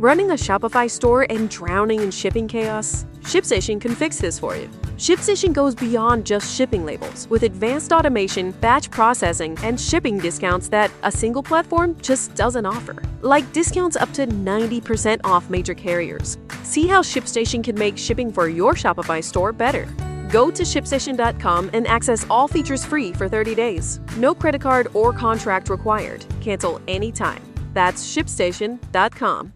Running a Shopify store and drowning in shipping chaos? ShipStation can fix this for you. ShipStation goes beyond just shipping labels with advanced automation, batch processing, and shipping discounts that a single platform just doesn't offer. Like discounts up to 90% off major carriers. See how ShipStation can make shipping for your Shopify store better. Go to ShipStation.com and access all features free for 30 days. No credit card or contract required. Cancel anytime. That's ShipStation.com.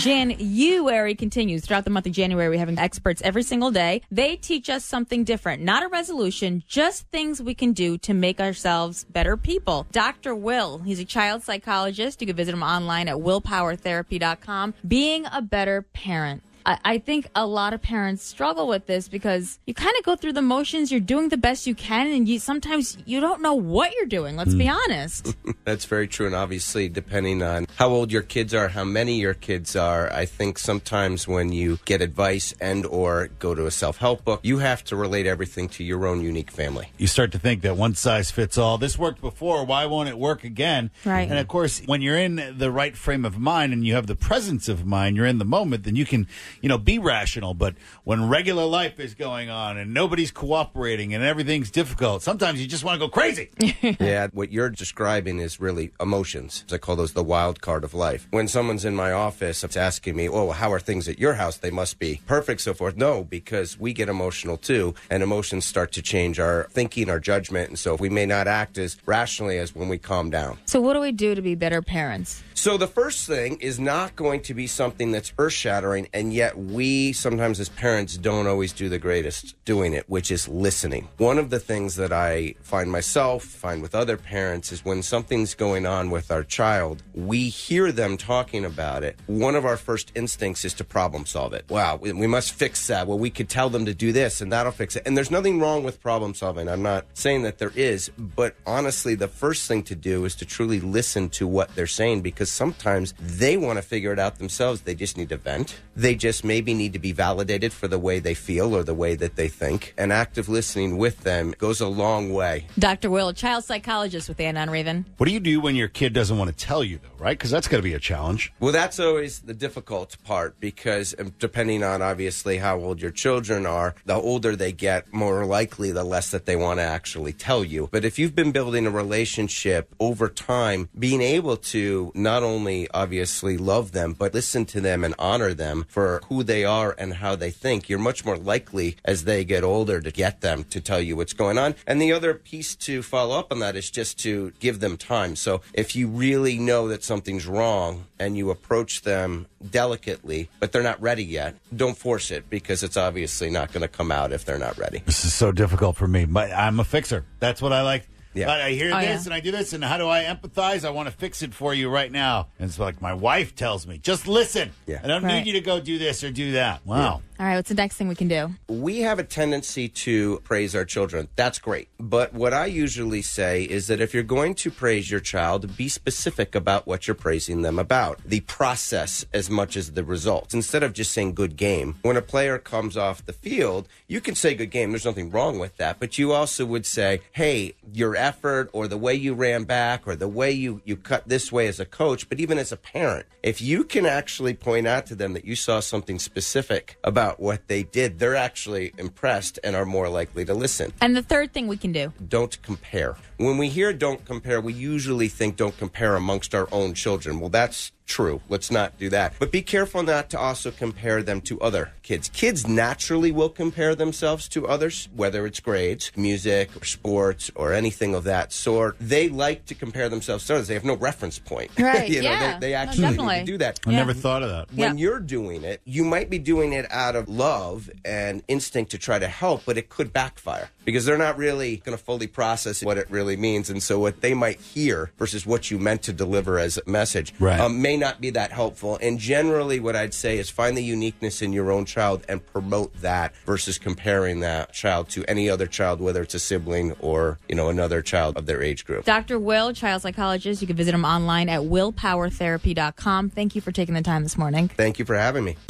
January continues. Throughout the month of January, we're having experts every single day. They teach us something different. Not a resolution, just things we can do to make ourselves better people. Dr. Will, he's a child psychologist. You can visit him online at willpowertherapy.com. Being a better parent. I think a lot of parents struggle with this because you kind of go through the motions. You're doing the best you can, and sometimes you don't know what you're doing. Let's be honest. That's very true, and obviously, depending on how old your kids are, how many your kids are, I think sometimes when you get advice and or go to a self-help book, you have to relate everything to your own unique family. You start to think that one size fits all. This worked before. Why won't it work again? Right. And, of course, when you're in the right frame of mind and you have the presence of mind, you're in the moment, then you can be rational. But when regular life is going on and nobody's cooperating and everything's difficult, sometimes you just want to go crazy. Yeah, what you're describing is really emotions. I call those the wild card of life. When someone's in my office, it's asking me, oh, how are things at your house? They must be perfect, so forth. No, because we get emotional too, and emotions start to change our thinking, our judgment, and so we may not act as rationally as when we calm down. So what do we do to be better parents? So the first thing is not going to be something that's earth-shattering, and yet we sometimes as parents don't always do the greatest doing it, which is listening. One of the things that I find with other parents, is when something's going on with our child, we hear them talking about it. One of our first instincts is to problem solve it. Wow, we must fix that. Well, we could tell them to do this, and that'll fix it. And there's nothing wrong with problem solving. I'm not saying that there is, but honestly, the first thing to do is to truly listen to what they're saying, because sometimes they want to figure it out themselves. They just need to vent. They just maybe need to be validated for the way they feel or the way that they think. And active listening with them goes a long way. Dr. Will, child psychologist with Ann on Raven. What do you do when your kid doesn't want to tell you, though, right? Because that's got to be a challenge. Well, that's always the difficult part, because depending on, obviously, how old your children are, the older they get, more likely the less that they want to actually tell you. But if you've been building a relationship over time, being able to not only, obviously, love them, but listen to them and honor them for who they are and how they think, you're much more likely as they get older to get them to tell you what's going on. And the other piece to follow up on that is just to give them time. So if you really know that something's wrong and you approach them delicately, but they're not ready yet, don't force it, because it's obviously not going to come out if they're not ready. This is so difficult for me, but I'm a fixer. That's what I like. Yeah. But I hear this and I do this, and how do I empathize? I want to fix it for you right now. And it's like my wife tells me, just listen. Yeah. I don't need you to go do this or do that. Wow. Yeah. All right, what's the next thing we can do? We have a tendency to praise our children. That's great. But what I usually say is that if you're going to praise your child, be specific about what you're praising them about. The process as much as the results. Instead of just saying good game. When a player comes off the field, you can say good game. There's nothing wrong with that. But you also would say, hey, your effort or the way you ran back or the way you cut this way as a coach, but even as a parent, if you can actually point out to them that you saw something specific about what they did, they're actually impressed and are more likely to listen. And the third thing we can do? Don't compare. When we hear don't compare, we usually think don't compare amongst our own children. Well, that's true. Let's not do that. But be careful not to also compare them to other kids. Kids naturally will compare themselves to others, whether it's grades, music, or sports, or anything of that sort. They like to compare themselves to others. They have no reference point. Right, They actually need to do that. I never thought of that. When you're doing it, you might be doing it out of love and instinct to try to help, but it could backfire because they're not really going to fully process what it really means. And so what they might hear versus what you meant to deliver as a message may not be that helpful. And generally what I'd say is find the uniqueness in your own child and promote that versus comparing that child to any other child, whether it's a sibling or, another child of their age group. Dr. Will, child psychologist. You can visit him online at willpowertherapy.com. Thank you for taking the time this morning. Thank you for having me.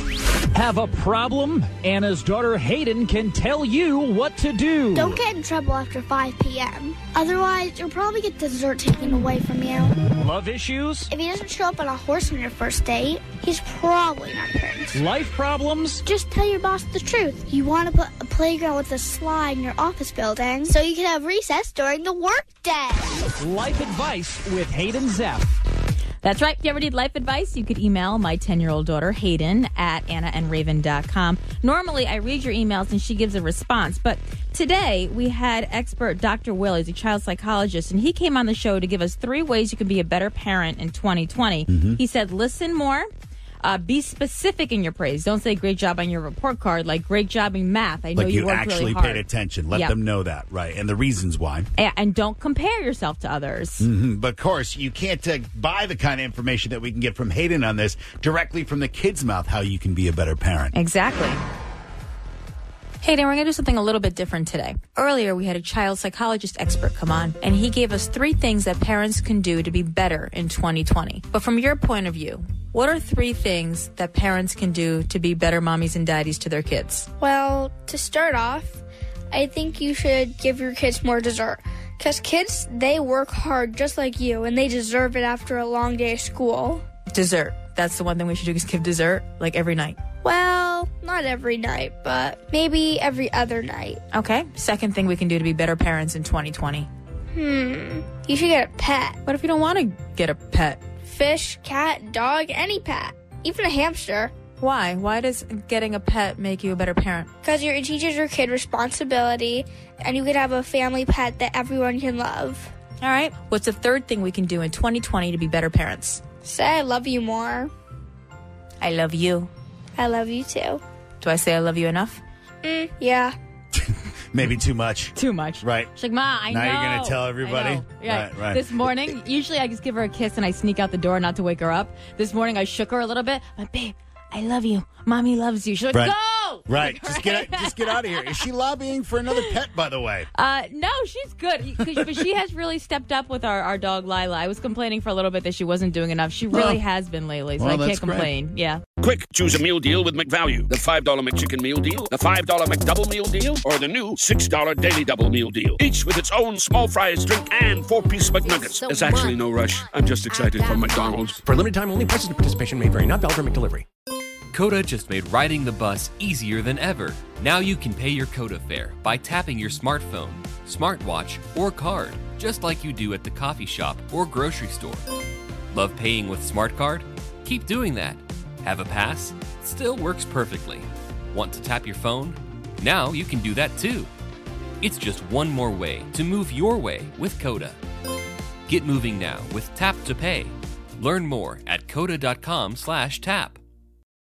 Have a problem? Anna's daughter Hayden can tell you what to do. Don't get in trouble after 5 p.m. Otherwise, you'll probably get dessert taken away from you. Love issues? If he doesn't show up on a horse on your first date, he's probably not a prince. Life problems? Just tell your boss the truth. You want to put a playground with a slide in your office building so you can have recess during the workday. Life advice with Hayden Zeff. That's right. If you ever need life advice, you could email my 10-year-old daughter, Hayden, at AnnaandRaven.com. Normally, I read your emails and she gives a response. But today, we had expert Dr. Will. He's a child psychologist, and he came on the show to give us 3 ways you can be a better parent in 2020. He said, listen more. Be specific in your praise. Don't say great job on your report card, like great job in math. I know like you you worked actually really hard. paid attention. Let them know that, right? And the reasons why. And don't compare yourself to others. But of course, you can't buy the kind of information that we can get from Hayden on this directly from the kid's mouth, how you can be a better parent. Exactly. Hayden, we're going to do something a little bit different today. Earlier, we had a child psychologist expert come on, and he gave us 3 things that parents can do to be better in 2020. But from your point of view, what are 3 things that parents can do to be better mommies and daddies to their kids? Well, to start off, I think you should give your kids more dessert. Because kids, they work hard just like you, and they deserve it after a long day of school. Dessert. That's the one thing we should do, is give dessert, like every night. Well, not every night, but maybe every other night. Okay. Second thing we can do to be better parents in 2020. You should get a pet. What if you don't want to get a pet? Fish, cat, dog, any pet. Even a hamster. Why? Why does getting a pet make you a better parent? Because it teaches your kid responsibility, and you could have a family pet that everyone can love. All right. What's the third thing we can do in 2020 to be better parents? Say I love you more. I love you. I love you too. Do I say I love you enough? Yeah. Maybe too much. Too much. Right. She's like, Ma, I know. Now you're going to tell everybody? I know. Yeah. Right. This morning, usually I just give her a kiss and I sneak out the door not to wake her up. This morning I shook her a little bit. But babe, I love you. Mommy loves you. She's like, Right. go! Right. Just get out of here. Is she lobbying for another pet, by the way? No, she's good. But she has really stepped up with our dog, Lila. I was complaining for a little bit that she wasn't doing enough. She really has been lately, so I can't complain. Great. Yeah. Quick, choose a meal deal with McValue. The $5 McChicken meal deal, the $5 McDouble meal deal, or the new $6 Daily Double meal deal. Each with its own small fries, drink, and 4-piece McNuggets. There's actually no rush. I'm just excited for McDonald's. For limited time only, prices and participation may vary. Not valid for McDelivery. Coda just made riding the bus easier than ever. Now you can pay your Coda fare by tapping your smartphone, smartwatch, or card, just like you do at the coffee shop or grocery store. Love paying with SmartCard? Keep doing that. Have a pass? Still works perfectly. Want to tap your phone? Now you can do that too. It's just one more way to move your way with Coda. Get moving now with Tap to Pay. Learn more at coda.com/tap.